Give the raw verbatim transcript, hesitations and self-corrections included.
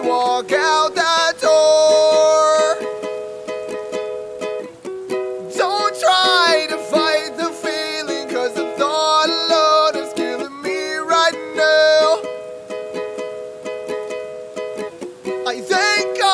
walk out that door. Don't try to fight the feeling, cause the thought alone is killing me right now. I think